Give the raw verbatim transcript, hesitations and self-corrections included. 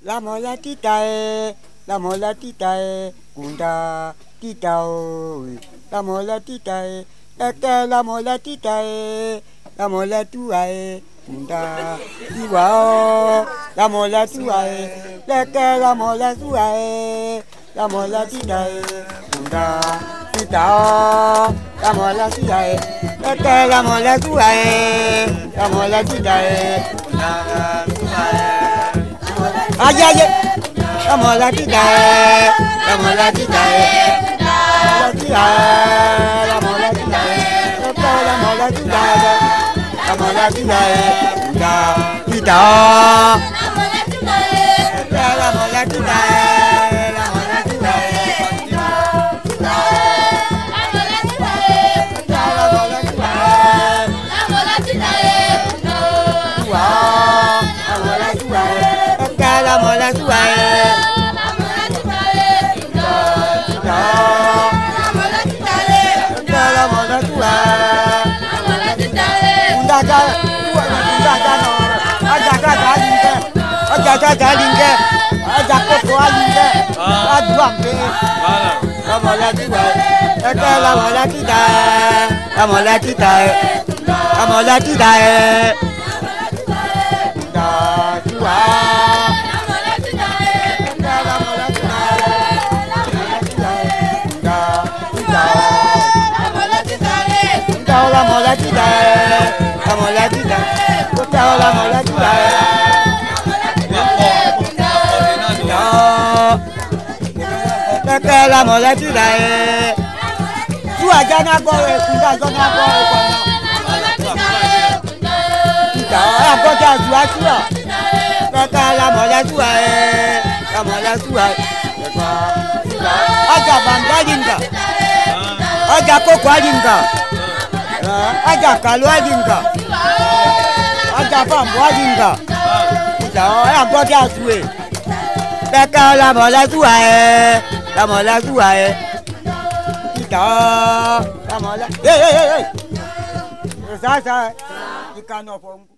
La mola titae, la mola titae, kunda titao. La mola titae, eke la mola titae, la mola tuae, kunda tiwao. La mola tuae, eke la mola tuae, la mola titae, kunda titao. La mola titae, eke la mola tuae, la mola titae, kunda tuae. Aïe aïe, la mola titae, la mola titae, la titae, la mola titae, la mola titae, la mola titae, la titae, la mola titae, la mola la mola tuae, la mola tuae, undaga, undaga no, aja aja linge, aja aja linge, aja koko linge, adua be, la mola tuae, la mola tuae, la mola tuae, la mola tuae, la tuae. La mola titae, la mola titae, la mola titae, la mola titae, tu as déjà n'abord, tu as déjà n'abord, tu as déjà joué toi, la mola titae, la mola titae, aja bandalinga, aja kokwalinga. Aja kalwalinga, aja pamwalinga, ya ngoja tuwe. Beka la mola tuae, la mola tuae. Ita, la mola. Hey hey hey hey. Sasa ikano pongu.